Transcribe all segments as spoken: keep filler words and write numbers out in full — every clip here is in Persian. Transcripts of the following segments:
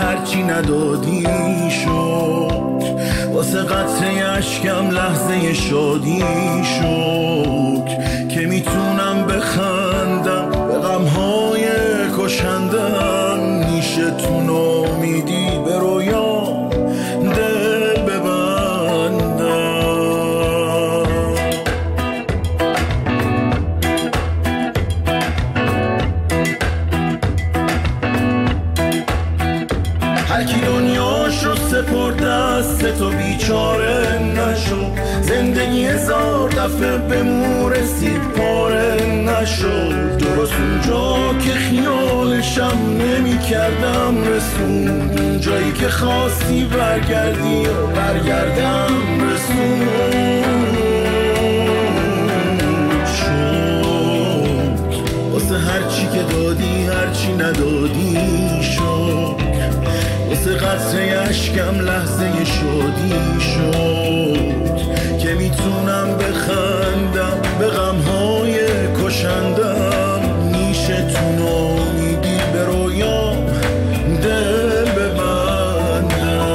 هرچی ندادی شد، واسه قطره اشکم لحظه شادی شد که میتونم بخندم به غمهای کشندم. میشه تو نامیدی به رویا دل ببندم. هرکی دنیاشو سپرد دست تو بیچاره نشو، زندگی هزار دفعه به مو رسید پاره نشد. درست اونجا که خیالشم نمی کردم رسون، اونجایی که خواستی برگردی و برگردم رسون شد. واسه هرچی که دادی هرچی ندادی شد، واسه قطره اشکم لحظه شادی شد که میتونم بخندم به غمهای کشندم. میشه تو نامیدی به رویا دل ببندم.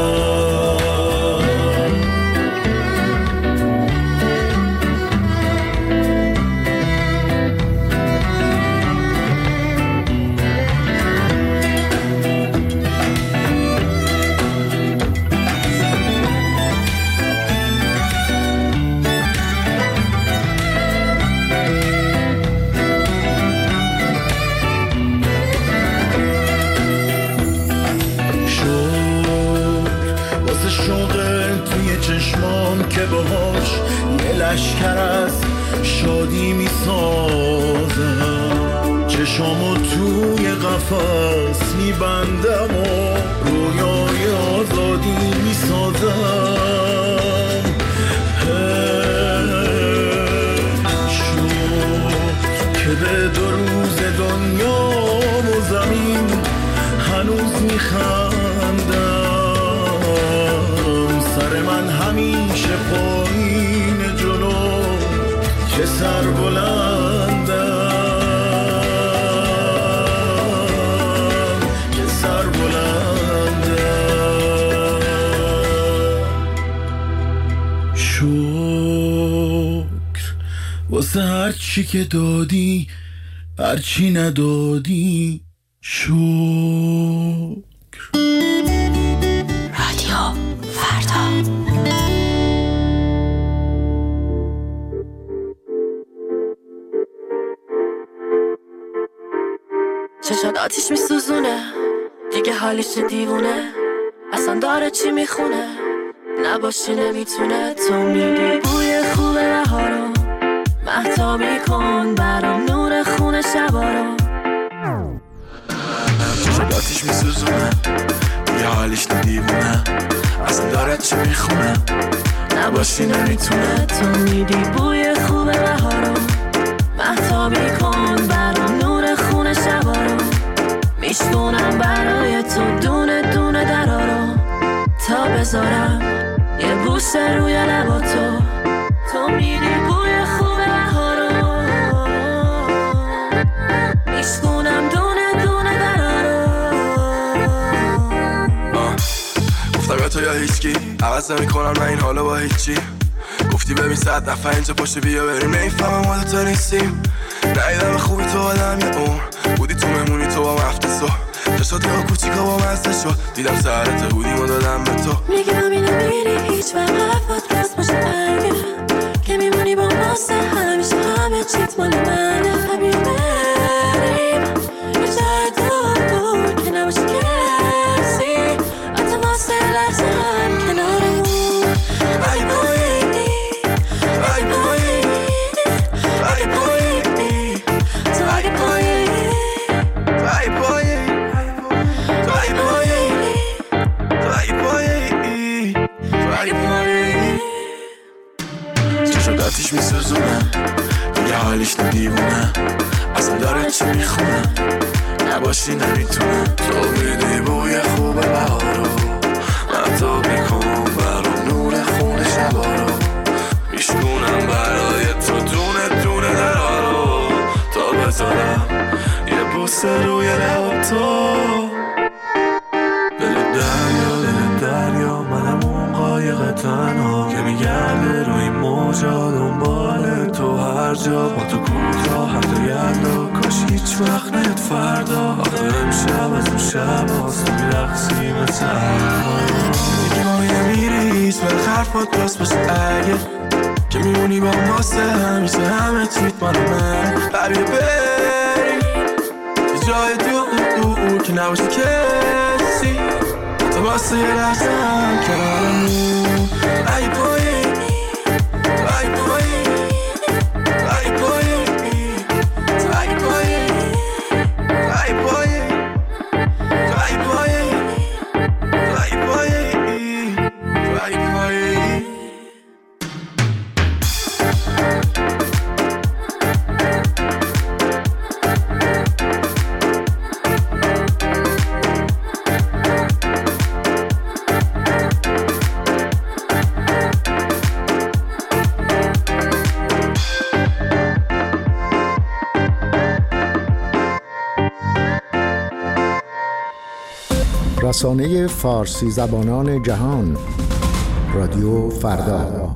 چشمام که باهاش یه لشکر از شادی میسازم، چشمامو توی قفس میبندم و رویای آزادی میسازم. شد که به دو روز دنیا و زمین هنوز میخندم. سر من همیشه پایین جلو که سر بلندم، که سر بلندم. شکر واسه هرچی که دادی هرچی ندادی شکر. چشات آتیش میسوزونه دیگه حالیش دیوونه، اصلا داره چی میخونه نباشی نمیتونه. تو میدی بوی خوب بهارو مهتابی کن برام نور خونه شبارو. چشات آتیش میسوزونه دیگه حالیش دیوونه، اصلا داره چی میخونه نباشی نمیتونه. تو میدی بوی خوب بهارو مهتابی کن برام نور خونه شبارو. میشکنم برای تو دونه دونه درارو تا بذارم یه بوسه روی لبا تو. تو میدی بوی خوب بهارو میشکنم دونه دونه درارو. گفتم یا تو یا هیچکی عوض نمی کنم من این حالا با هیچی. گفتی ببین صد نفر اینجا پشت بیا بریم نمیفهمم ما دوتا نیستیم. ندیدم خوبی تو آدم یه عمر بودی تو مهمونی تو با مفته سو چشات یا کوچیکا با مزده شد دیدم سرت بودیم و دادم به تو. میگم اینو میری هیچ وقت حرفات راست باشه برگه که میمونی با ماسته همیشه همه چیت مال منه. بیا بریم یه جای دور که نباشه کسی حتی واسه لحظه هم کنارمون. ای بایی ای بایی ای بایی تو اگه پایی ای بایی تو ای بایی تو ای بایی تو ای بایی. چشات آتیش میسوزونه دیگه حالیش ندیوونه، اصلا داره چی میخونه نباشی نمیتونه. تو میدی بوی خوب بهارو مهتابی کن برام نور خونه شبارو. میشکنم برای تو دونه دونه درارو تا بذارم یه بوسه روی لب تو. دل کجا دنبال تو هر جا با تو کوتاه حتی یلدا کاش هیچ وقت نیاد فردا آخه امشب از اون شب هاست میرقصی مثل دیگه مایه میری هیچ وقت حرفات راست باشه اگه که میمونی با ماسه همیشه همه چیت مال من قریه بری یه جای دور که نباشه کسی تو واسه یه لحظه هم کنارمون ای پایی ای پایی ای پایی ای پایی ای پایی ای پایی ای پایی ای پایی رسانه فارسی زبانان جهان رادیو فردا.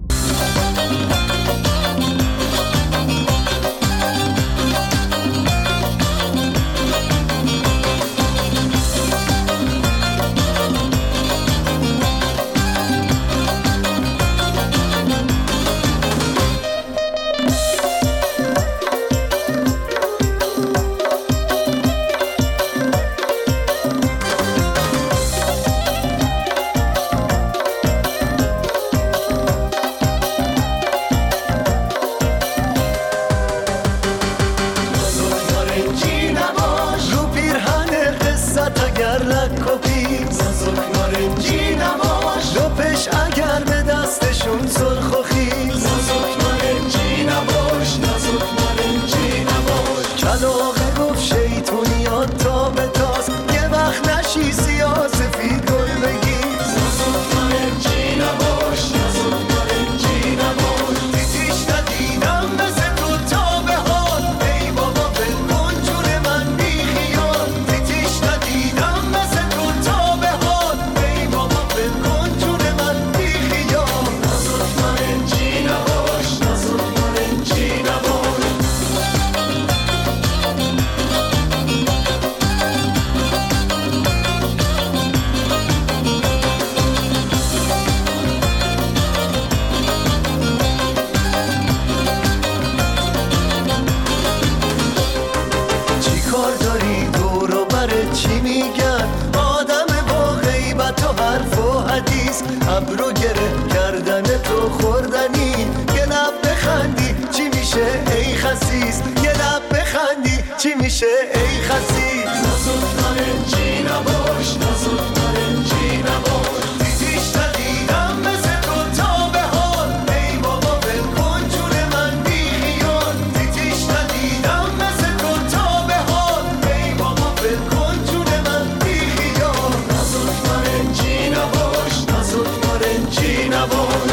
ابرو گره کردن تو خوردنی یه لب بخندی چی میشه ای خسیس یه لب بخندی چی میشه ای خسیس نازک نارنجی نباش نازک نارنجی نباش دیدیش ندیدم مثل تو تا به حال ای بابا بلکن جون من بی خیال دیدیش ندیدم مثل تو تا به حال ای بابا بلکن جون من بی خیال نازک نارنجی نباش نازک نارنجی نباش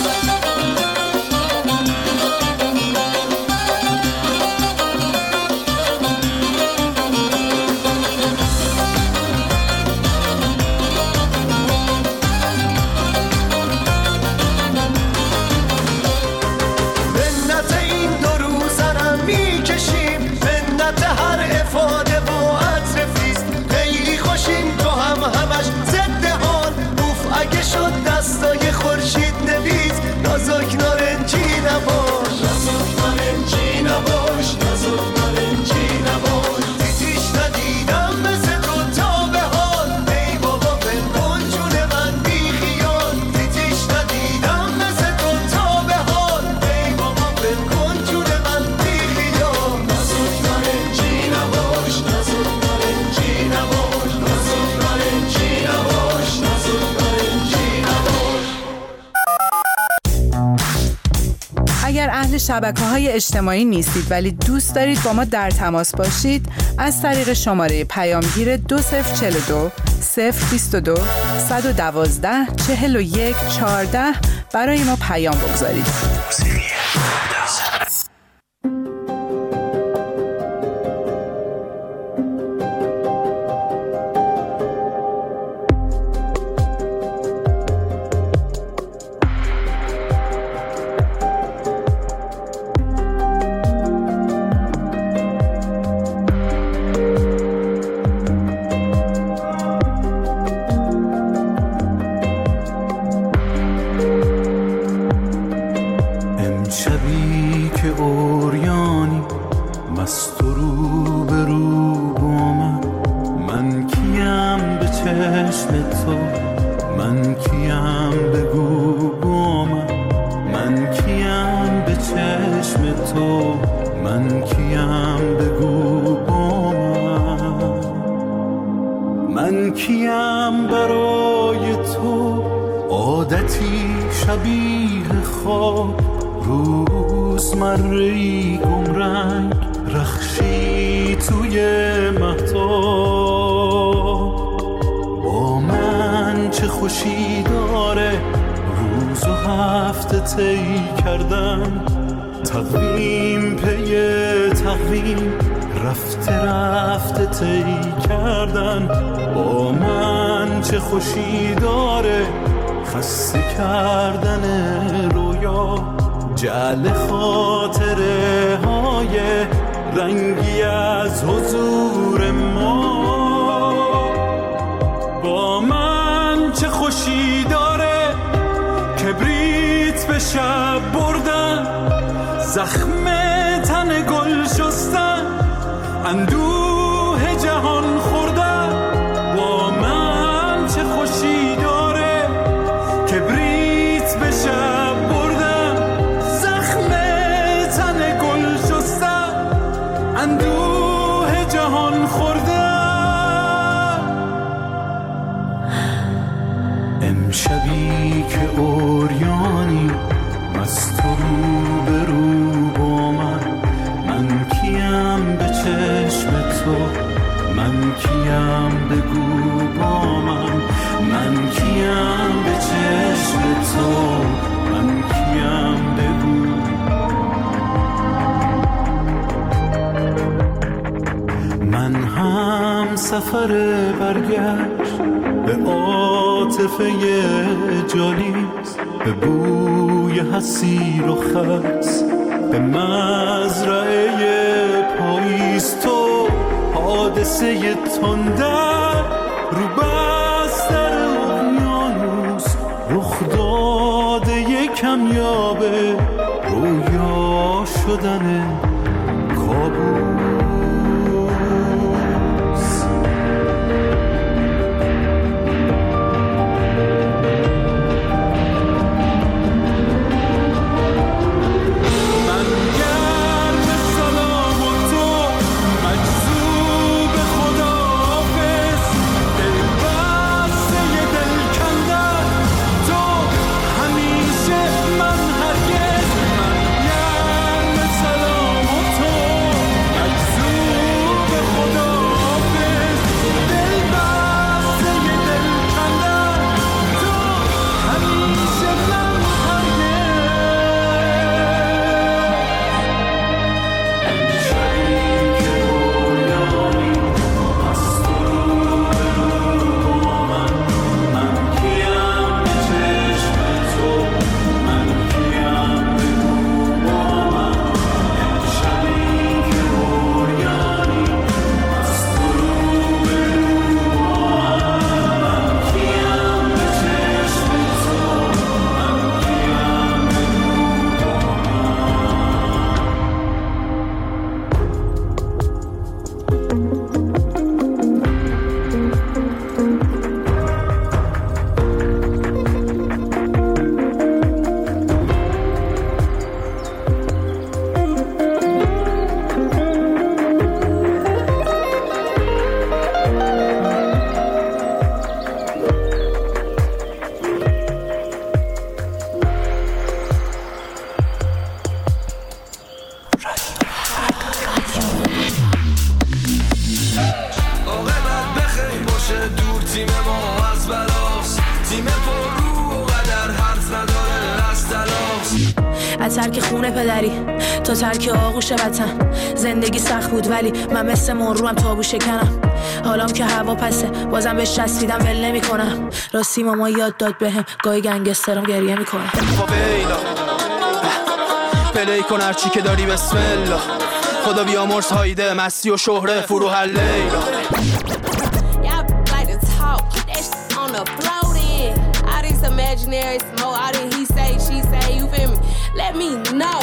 دستای خورشید نویز نازک نارنجی نباش نازک نارنجی نباش نازک نارنجی نباش دیدیش ندیدم مثل تو تا به حال ای بابا بلکن جون من بی خیال دیدیش ندیدم مثل تو تا به حال ای بابا بلکن جون من بی خیال نازک نارنجی نباش نازک نارنجی نباش نازک نارنجی نباش نازک نارنجی اگر اهل شبکه‌های اجتماعی نیستید ولی دوست دارید با ما در تماس باشید از طریق شماره پیامگیر دو صفر چهل و دو صفر بیست و دو صد و دوازده چهل و یک چهارده برای ما پیام بگذارید. چشم تو من کیم بگو با من، من کیم به چشم تو من کیم بگو با من، من کیم برای تو عادتی شبیه خواب، روزمره‌ای گمرنگ رخشی توی مهتاب. با من چه خوشی داره روز و هفته طی کردن، تقویم پی تقویم رفته رفته طی کردن. با من چه خوشی داره خسته کردن رویا، جعل خاطره های رنگی از حضور ما. با من چه خوشی داره کبریت به شب بردن، زخم تن گل شستن، اندوه جهان خوردن. با من چه خوشی داره کبریت به شب بردن، زخم تن گل شستن، اندوه جهان خوردن. امشبی که اوریانی مست رو به رو با من، من کیم به چشم تو من کیم بگو با من، من کیم به چشم تو من کیم بگو. من هم سفر برگشت به عاطفه جالیز، به بوی حسیر و خس، به مزرعه پاییز. تو حادثه تندر رو بستر اقیانوس، رخ داده کمیابه رویا شدن کابوس. ترک خونه پدری تا ترک آغوش وطن. زندگی سخت بود ولی من مثل مروم تابو شکنم. حالام که هوا پسه بازم بهش چسبیدم ول نمی‌کنم. راستی ماما یاد داد بهم گاهی گنگسترم گریه میکنه. پلی کن هرچی که داری بسم الله. خدا بیامرز هایده مستی و شهره فرو هر لیلا. Imaginary smoke, I didn't he say, she say, you feel me? Let me know.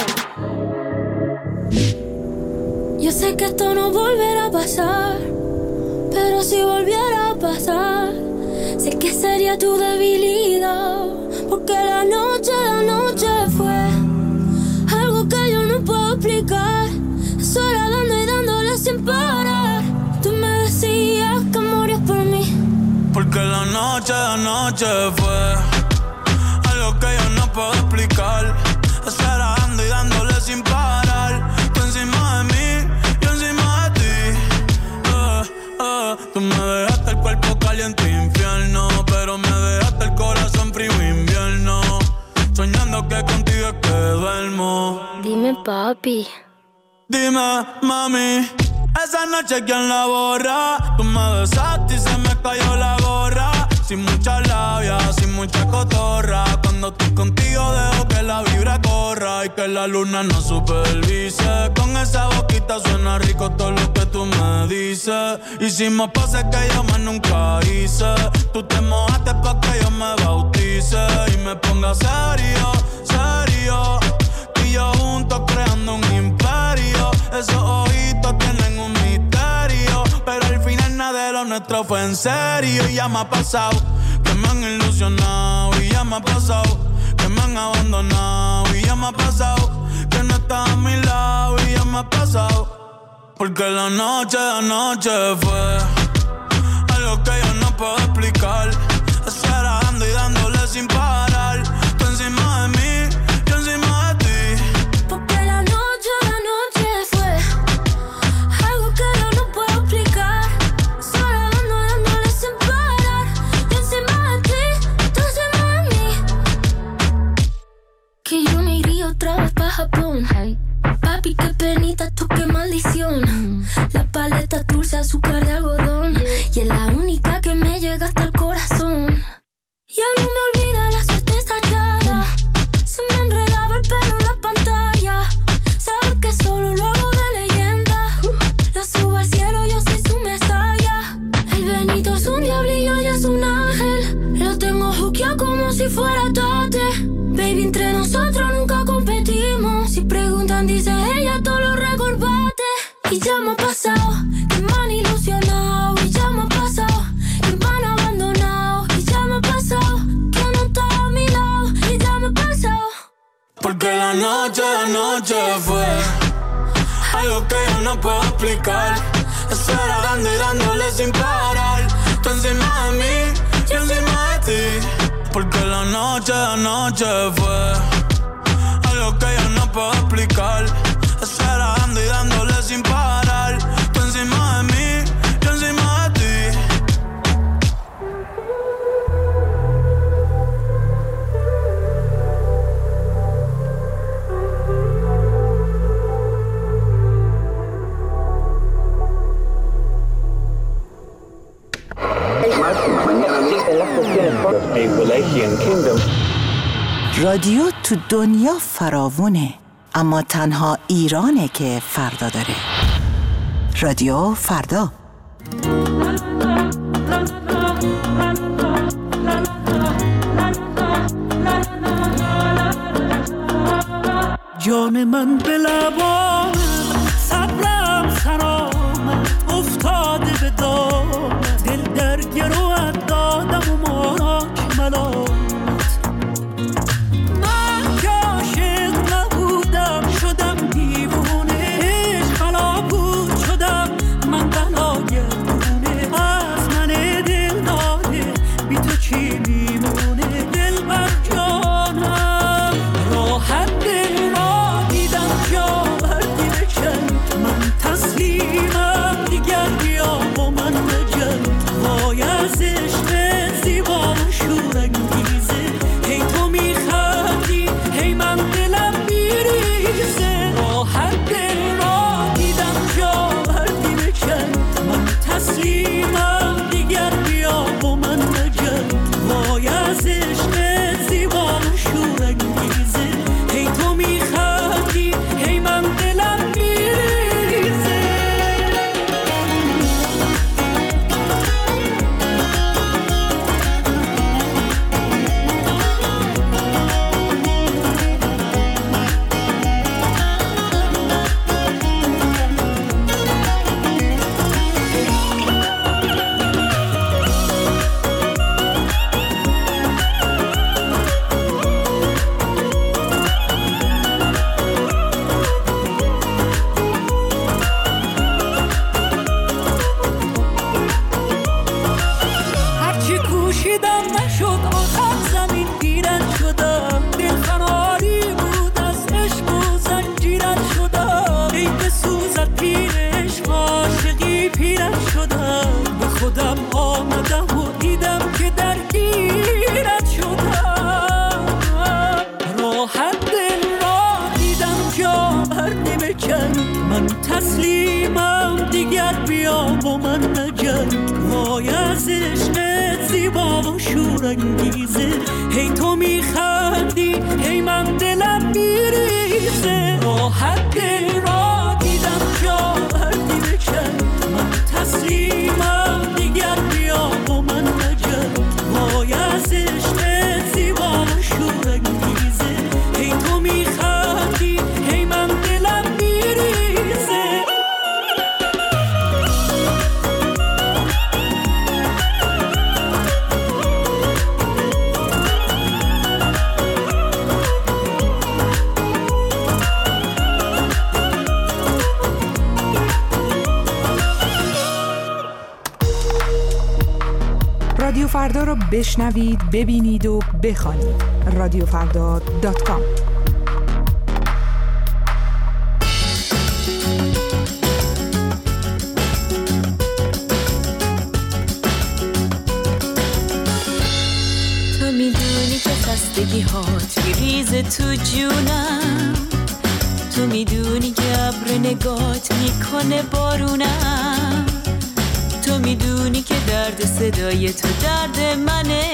Yo sé que esto no volverá a pasar, pero si volviera a pasar, sé ¿Qué sería tu debilidad? Porque la noche, la noche fue algo que yo no puedo explicar. Sola dando y dándole sin parar. Tú me decías que morías por mí. Porque la noche, la noche fue algo que yo no puedo explicar. Estar dando y dándole sin parar. Tú encima de mí, yo encima de ti. Uh, uh, tú me dejaste el cuerpo caliente infierno, pero me dejaste el corazón frío invierno. Soñando que contigo es que duermo. Dime, papi. Dime, mami, esa noche quién la borra. Tú me besaste y se me cayó la gorra. Sin mucha labia, sin mucha cotorra. Cuando estoy contigo dejo que la vibra corra y que la luna no supervise. Con esa boquita suena rico todo lo que tú me dices. Hicimos pases que yo más nunca hice. Tú te mojaste pa' que yo me bautice y me ponga serio, serio. Tú y yo juntos creando un imperio. Esos ojitos tienen un misterio, pero al final nada de lo nuestro fue en serio. Y ya me ha pasado que me han ilusionado. Y ya me ha pasado que me han abandonado. Y ya me ha pasado que no estás a mi lado. Y ya me ha pasado porque la noche, la noche fue algo que yo no puedo explicar. Estar dando y dándole sin parar. Tú encima de mí, yo encima de ti. Porque la noche, la noche fue algo que yo no puedo explicar. Sola dando, dándole sin parar. Yo encima de ti, tú encima de mí. Que yo me iría otra vez pa' Japón. Papi, qué penita, tú qué maldición. La paleta dulce, azúcar de algodón. Y es la única que me llega hasta el corazón. Ya no me olvida la suerte estallada. Se me enredaba el pelo en la pantalla. Sabes que solo lo hago de leyenda. La subo al cielo, yo soy su mesaya. El Benito es un diablillo y es un ángel. Lo tengo juqueado como si fuera Tate. Baby, entre nosotros nunca competimos. Si preguntan, dice ella, todo lo recorbate. Y ya me ha pasado que me han ilusionado. Y ya me ha pasado que me han abandonado. Y ya me ha pasado que no está a mi lado. Y ya me ha pasado porque la noche, la noche fue algo que yo no puedo explicar. Estar dando y dándole sin parar. Tú encima de mí, yo encima de ti. Porque la noche, la noche fue algo que yo no puedo explicar. Estar dando y dándole sin parar. Tú encima de mí, yo encima de ti. رادیو تو دنیا فراوونه، اما تنها ایرانه که فردا داره. رادیو فردا. جان من به لبان صبرم سرآمد افتاده به دام دل در گروهت دادم و ماراک ملامت من که عاشق نبودم شدم دیوونه عشق حالا بود شدم من بلاگردونه از من دل داده بی تو چی میمونه دل بر جانم راحت دل را دیدم جا بر نشد آخر زمین گیرن شدم، دل فراری بود از عشق و زنجیرن شدم، ای بسوزد پیرش عاشقی پیرن شدم، به خودم آمدم و دیدم که درگیرت شدم، راحت دل را دیدم جا بر نمیکن، من تسلیمم دیگر بیا با من نجن، وای از عشقت زیبا و شورانگیزه، هی تو میخندی هی من دلم میریزه، راحت دل را دیدم جا بر نمیکن، من تسلیمم دیگر بیا با من نجن، وای از عشقت زیبا و شورانگیزه، هی تو میخندی هی من دلم میریزه. رادیو فردا رو بشنوید، ببینید و بخوانید. رادیو فردا دات کام. تو میدونی که خستگی هات میریزه تو جونم، تو میدونی که ابر نگات میکنه بارونم، تو میدونی که درد صدای تو درد منه،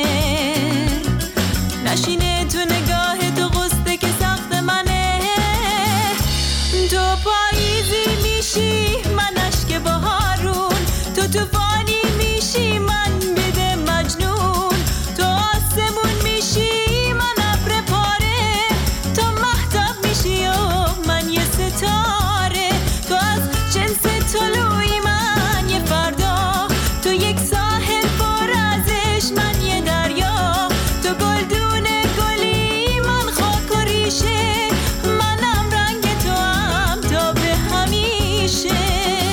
نشینه تو نگاه تو غصه که سخت منه، تو پاییزی میشی من اشک بهارون، تو طوفانی میشی من بده مجنون، تو آسمون میشی من ابر پاره، تو مهتاب میشی و من یه ستاره، تو از جنس طلوعی من یه فردا، تو یک ساحل پر از عشق من یه دریا، تو گلدون گلی من خاک و ریشه، منم رنگ تو هم تا به همیشه.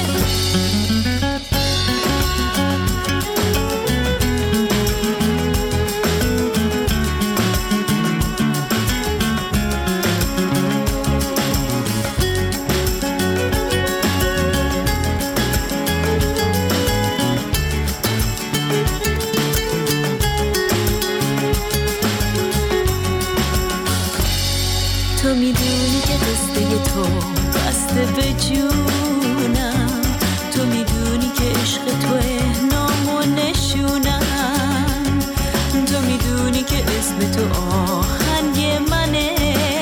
تو میدونی که قصه تو بسته به جونم، تو میدونی که عشق توه نام و نشونم، تو میدونی که اسم تو آهنگ منه،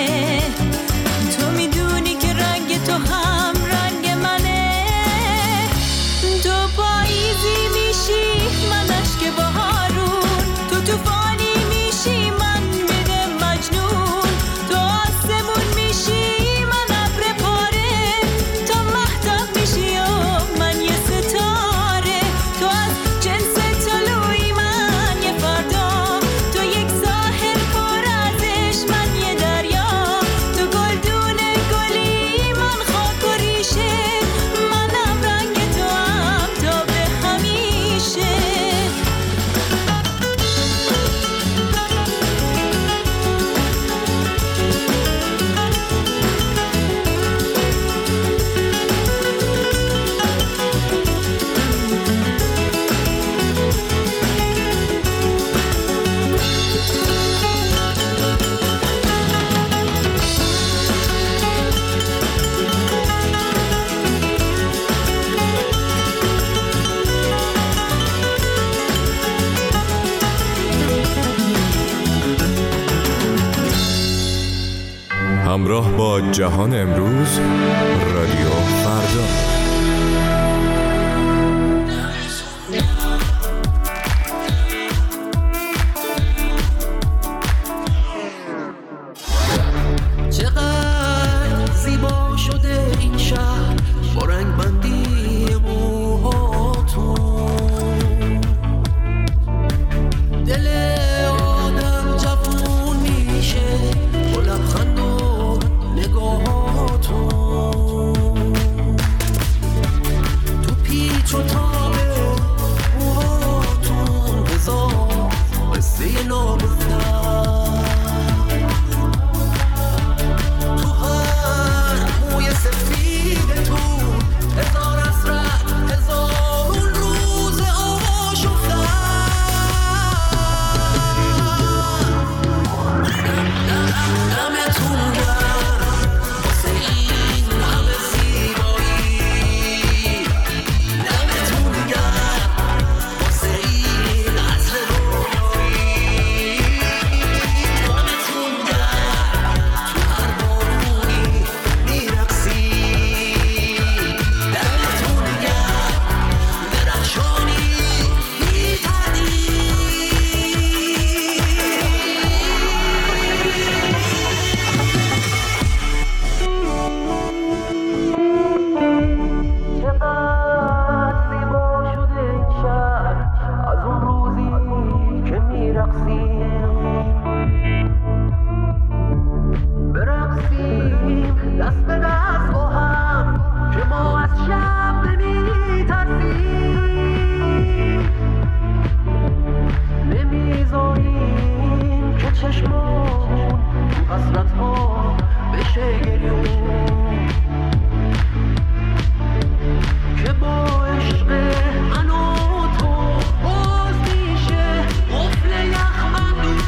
تو میدونی که رنگ تو هم رنگ منه، تو پاییزی میشی من اشک بهارون، تو طوفانی میشی من بده مجنون، تو آسمون میشی من ابر پاره، تو مهتاب میشی و من یه ستاره، تو از جنس طلوعی من یه فردا، تو یک ساحل پر از عشق من یه دریا، تو گلدون گلی من خاک و ریشه، منم رنگ تو هم تا به همیشه. همراه با جهان امروز، رادیو فردا. چقدر زیبا شده این شهر با رنگ بندی موهاتون، دل آدم جوون میشه با لبخند و نگاهاتون، به یه نابستان تو هر موی سفید تو هزار حسرت هزارون روز آشفتن دمتون گرم واسه این همه زیبایی دمتون گرم واسه این عطر رویایی دمتون گرم تو هر بارونی میرقصی دمتون گرم درخشانی میپری چقدر زیبا شده این شهر از اون روزی که میرقصیم برقصیم دست به دست با هم که ما از شب نمیترسیم نمیذاریم که چشمامون تو حسرت ها بشه گریون که با عشق من و تو باز میشه قفل یخمن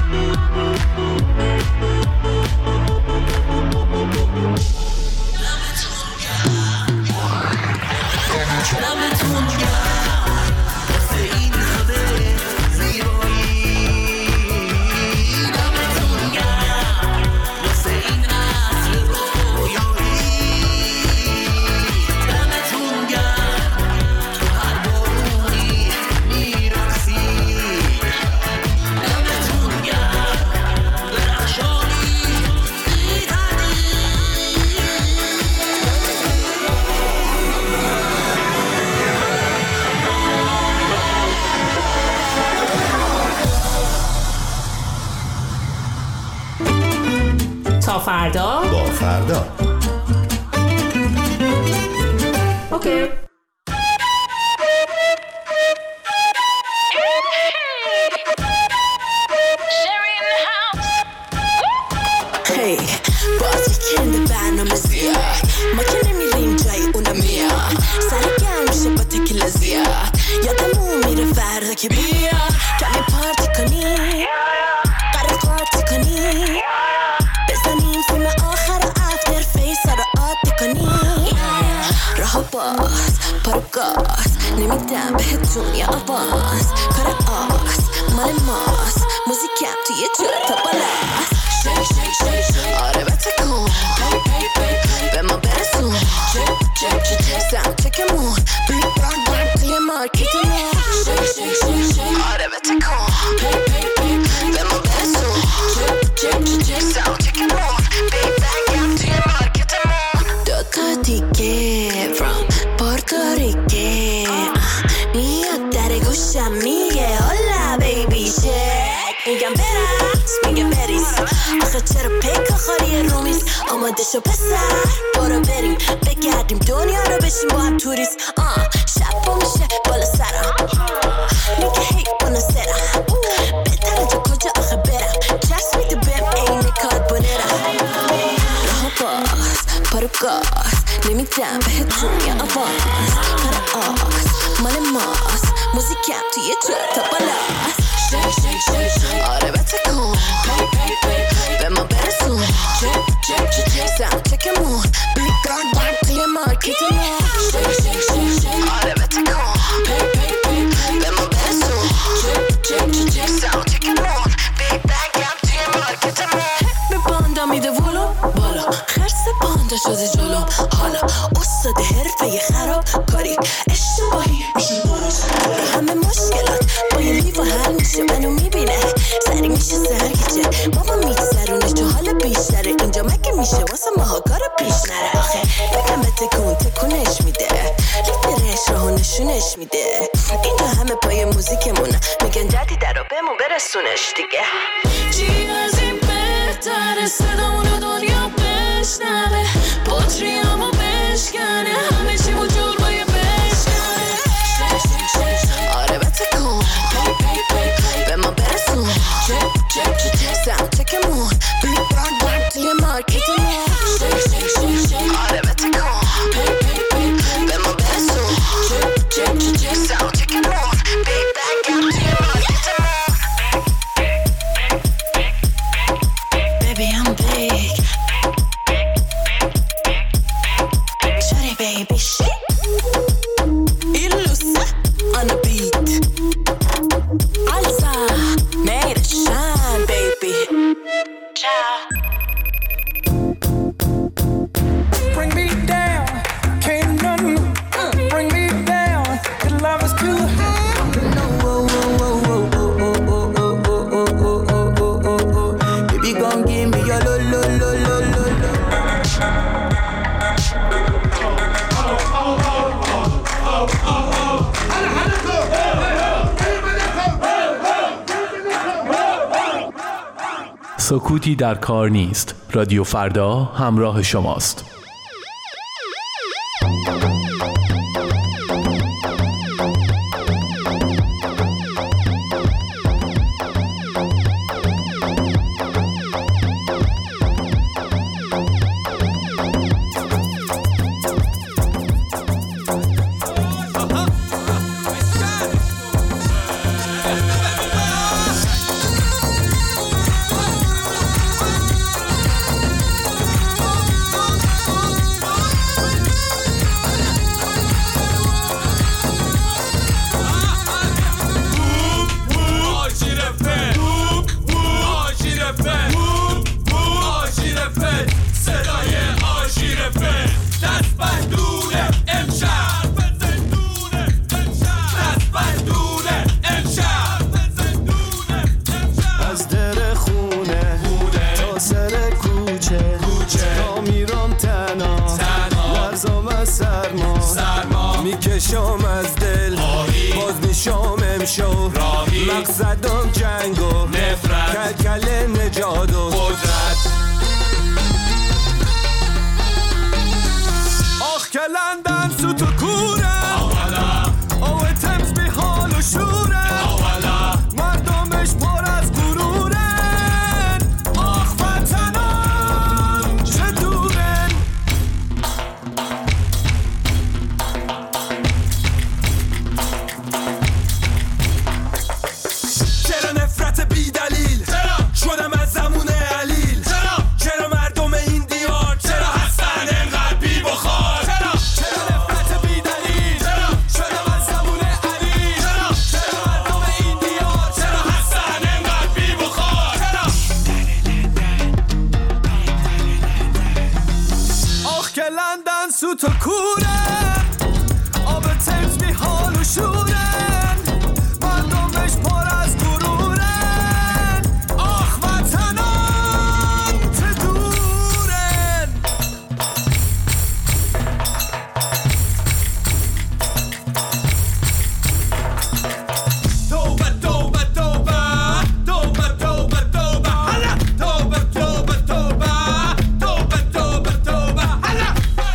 دمتون گرم واسه این همه زیبایی دمتون گرم واسه این عطر رویایی دمتون گرم تو هر بارونی میرقصی دمتون گرم درخشانی می‌تنی تا فردا. با فردا. اوکی. هی بازی کنده برنامه زیاد ما که نمیریم جای اونا میاد سر گرم میشه با تکیلا زیاد یادمون میره فردا که بیاد کمی پارتی کنی قرار پارتی کنی بزنیم فیلم آخر و افتر فیس رو عادی کنی راه باز پارو گاز نمیدم بهتون یه آواز کار آس مال ماست موزیکم توی جورا تا بالاست شیک شیک شیک شیک آره بتکن به ما برسون سم چکمون بیگ بران بران توی مارکتمون شیک شیک شیک شیک آره بتکن به ما برسون سم چکمون بیگ بران توی مارکتمون دوتا دیگه from پورتوریکه میاد در گوشم میگه هولا بیبی شیک میگم برقص میگه بریز آخه چرا پیکا خالی رومیز آماده شو پسر برو بریم بگردیم دنیا رو بشیم با هم توریست آه شب با میشه بالا سرم میگه هی بانا سرم بهتره تا کجا آخه برم چست میده بهم این کار بانرم راه باز پارو گاز نمیدم بهتون یه آواز کار آس مال ماست موزیکم توی جورا تا بالاست شیک شیک شیک شیک آره بتکن به ما برسون سم چکمون بیگ بران بران توی مارکتمون شیک شیک شیک شیک آره بتکن به ما برسون سم چکمون بیگ بران توی مارکتمون به باندا میده ولو بالا خرس باندا شده جلو حالا استاد حرفه خراب کاری اشتباهی میشه درست همه مشکلات با یه لیوان حل میشه منو میبینه سری میشه سرگیجه بابا میگذرونه چه حال بیشتره اینجا مگه میشه واسه ماها کار پیش نره آخه بگم به تکون تکونش میده لیدرش راهو نشونش میده اینجا همه پای موزیکمون میگن جدی درو بهمون برسونش دیگه چی از این بهتره صدامونو دنیا بشنوه بطریامو بشکنه همه چی وجود باید بشکنه آره بتکن به ما برسون سکوتی در کار نیست. رادیو فردا همراه شماست. میکشم از دل باز میشم امشو مقصدم جنگ و نفرت کلکل نجات و قدرت آخ که لندن سوت و کوره آوه تمز بی حال و شوره مردمش پر از غرورن آخ وطنم چه دورن چرا نفرت بی دلیل شدم از زمونه علیل چرا مردم این دیار چرا هستن انقدر بی بخار چرا نفرت بی دلیل شدم از زمونه علیل چرا مردم این دیار چرا هستن انقدر بی بخار آخ که لندن سوت و کوره آب تمز بی حال و شورن مردمش پر از غرورن آخ وطنم چه دورن توبه توبه توبه توبه توبه توبه هلا توبه توبه توبه توبه توبه توبه هلا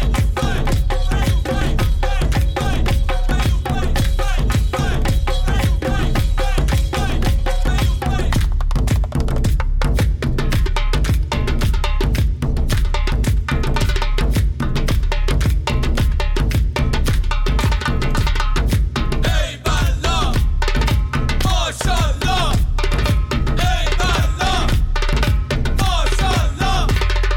ای بلا ماشاءالله ای بلا ماشاءالله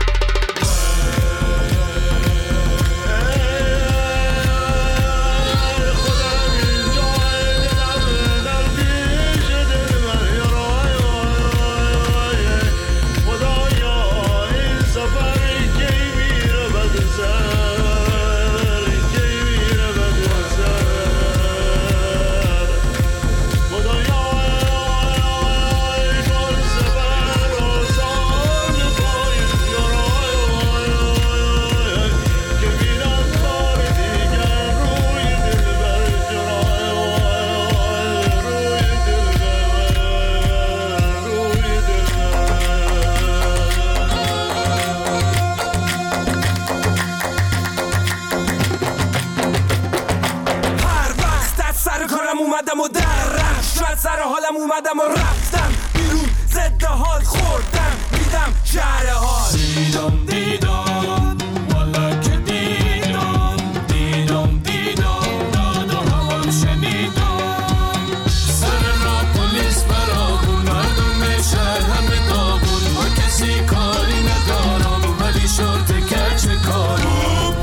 هر وقت از سر کارم اومدم و درم شاید سر حالم اومدم و رفتم بیرون ضد حال خوردم میدم شهر حال دیدم دیدم والا که دیدم دیدم دیدم داد و هوام شنیدم سر را پلیس برابون مردم شهر همه داغون با کسی کاری ندارم ولی شرطه کرد چه کارم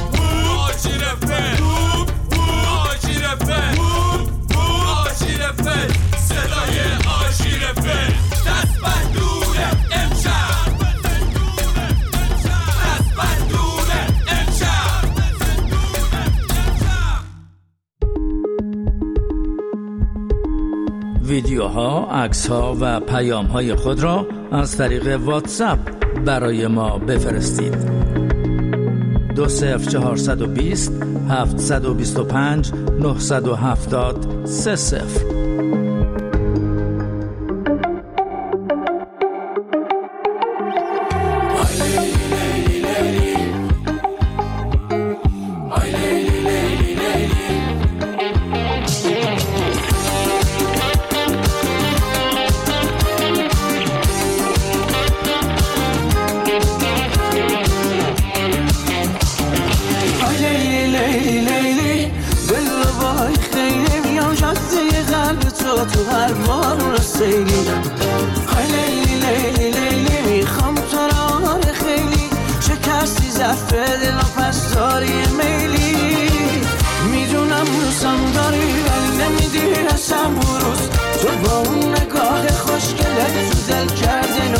صدای آژیر فل دست بندونه امشب دست بندونه امشب ویدیوها، عکس‌ها و پیام‌های خود را از طریق واتساپ برای ما بفرستید. دو صفر چهارصد و بیست هفتصد و بیست و پنج نهصد و هفتاد سه صفر.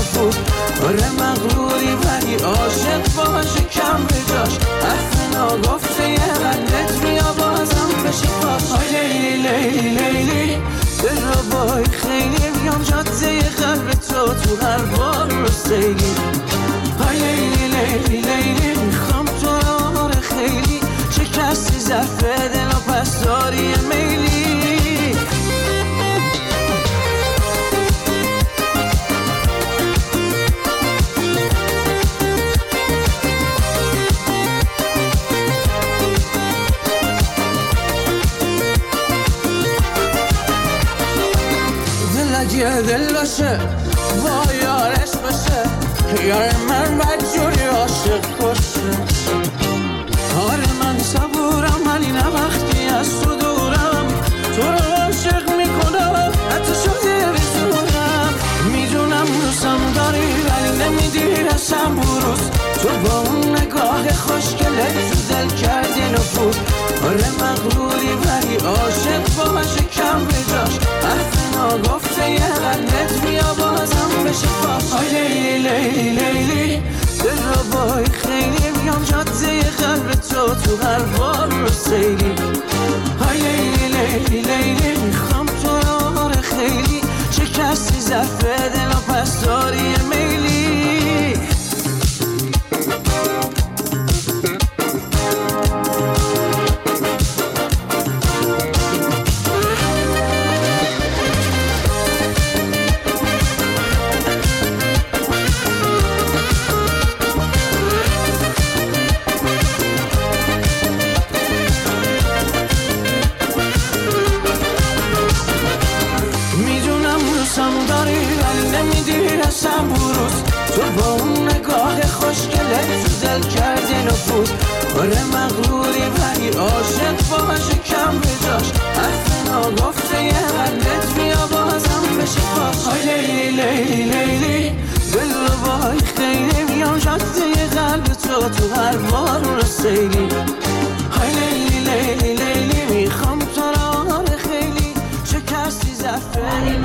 نفوذ آره مغروری ولی عاشق باشه کم به جاش حرف ناگفته یه قلبت بیا بازم بشه پاس آی لیلی لیلی لیلی دل رو بای خیلی میام جاده قلب تو تو هر بار رو سیلی آی لیلی لیلی لیلی میخوام تو رو خیلی شکستی ظرف دل و پس داری میلی یه دل باشه با یارش باشه یار من بدجوری عاشق باشه آره من صبورم ولی نه وقتی از تو دورم تو رو عاشق میکنم حتی شده بزورم میدونم دوستم داری ولی نمیدی رسم بروز تو با اون نگاه خوشگلت تو دل کردی نفوذ آره مغروری ولی عاشق باشه کم به جاش حرف ناگفته یه قلبت بیا بازم بشه پاس آی لیلی لیلی لیلی دل رو بای خیلی میام جاده قلب تو تو هر بار رو سیلی آی لیلی لیلی لیلی میخوام تو رو خیلی شکستی ظرف دل و پس داری میلی تو با اون نگاه خوشگلت تو دل کردی نفوذ آره مغروری ولی عاشق باشه کم به جاش حرف ناگفته یه قلبت بیا بازم بشه پاس آی لیلی لیلی لیلی دل رو بای خیلی میام جاده قلب تو تو هر بار رو سیلی آی لیلی لیلی لیلی میخوام تو رو خیلی شکستی زفری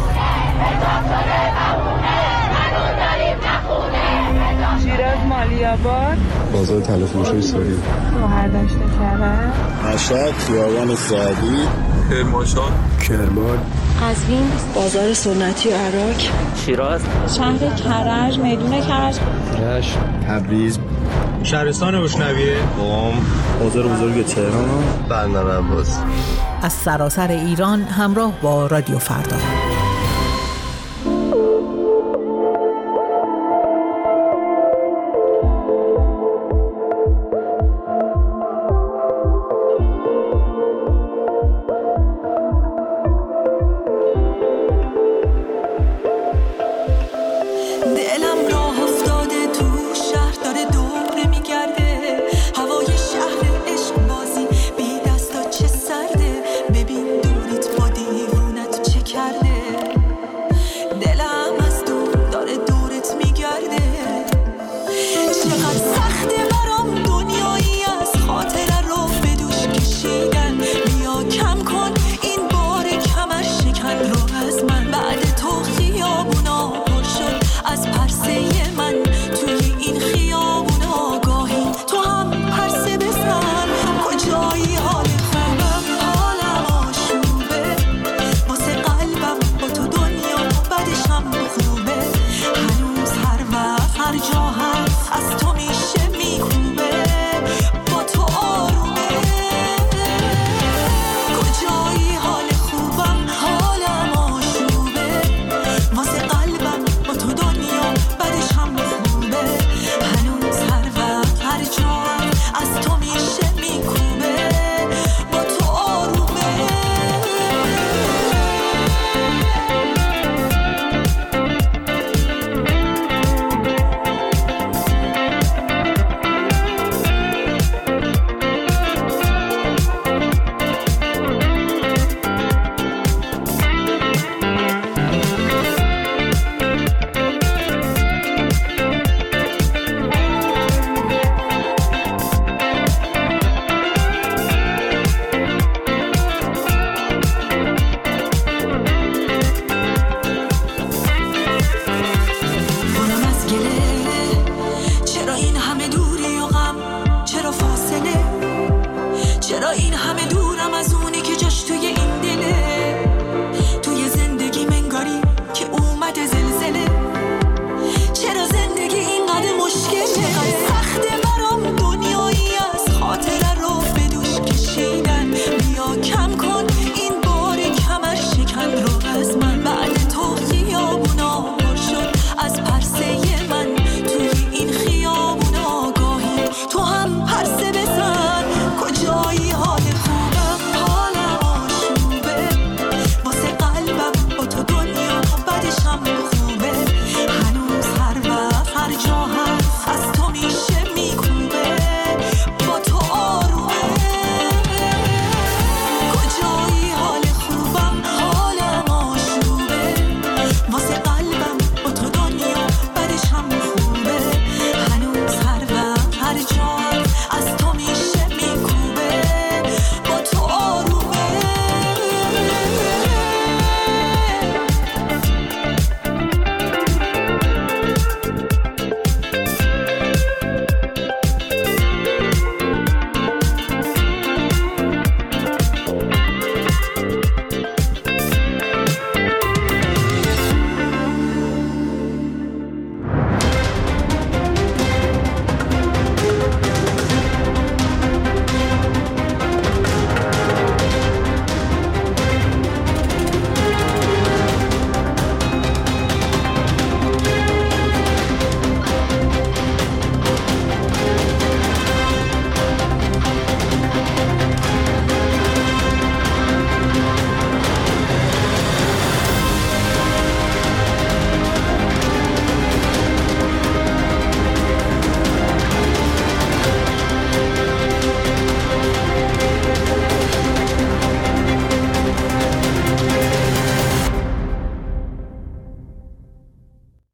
شیراز مالیاباد بازار تلفروشی سوری شوهر داشته کرد مشهد خیابان سعدی کرمانشاه کرمان قزوین بازار سنتی و عراق شیراز شهر کرج میدون کرج رشت تبریز شهرستان بشنویه قم بازار بزرگ تهران بندر عباس از سراسر ایران همراه با رادیو فردا